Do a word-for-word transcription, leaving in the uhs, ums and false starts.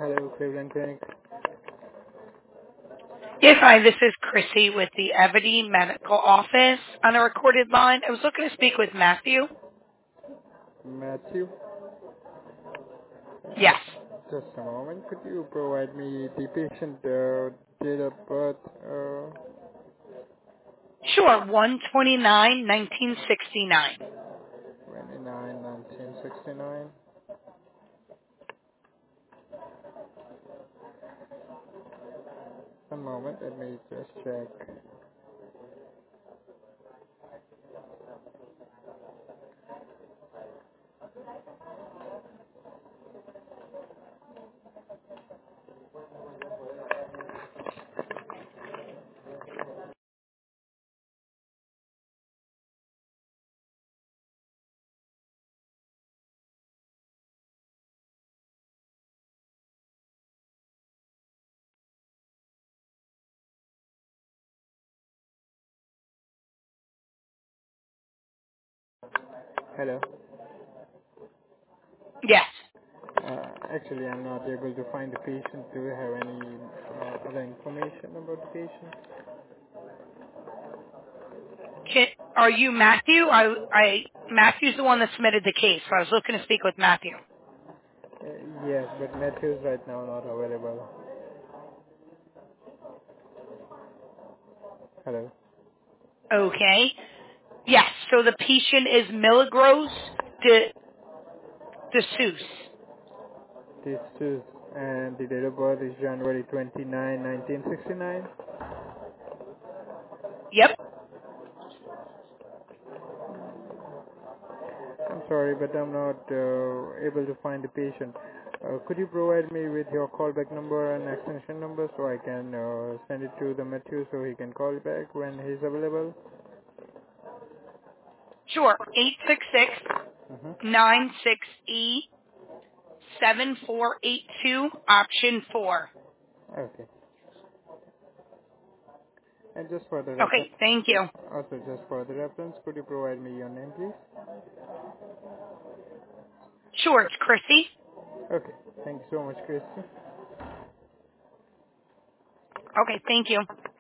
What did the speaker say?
Hello, Cleveland Clinic. Yes, hi, this is Chrissy with the Evity Medical Office on a recorded line. I was looking to speak with Matthew. Matthew. Yes. Just a moment. Could you provide me the patient uh, date of birth? Uh, Sure, one twenty-nine, nineteen sixty-nine. twenty-nine nineteen sixty-nine. One moment. Let me just check. Hello. Yes. Uh, actually, I'm not able to find the patient. Do you have any uh, other information about the patient? Can, are you Matthew? I, I, Matthew's the one that submitted the case, so I was looking to speak with Matthew. Uh, yes, but Matthew is right now not available. Hello. Okay. Yes, so the patient is Milagros de, de Seuss. This is, and the date of birth is January twenty-ninth, nineteen sixty-nine. Yep. I'm sorry, but I'm not uh, able to find the patient. Uh, could you provide me with your callback number and extension number so I can uh, send it to the Matthew so he can call back when he's available? Sure, eight six six, Mm-hmm. nine six E, seven four eight two, option four. Okay. And just for the reference, Okay, thank you. also just for the reference, could you provide me your name, please? Sure, it's Chrissy. Okay. Thank you so much, Christy. Okay, thank you.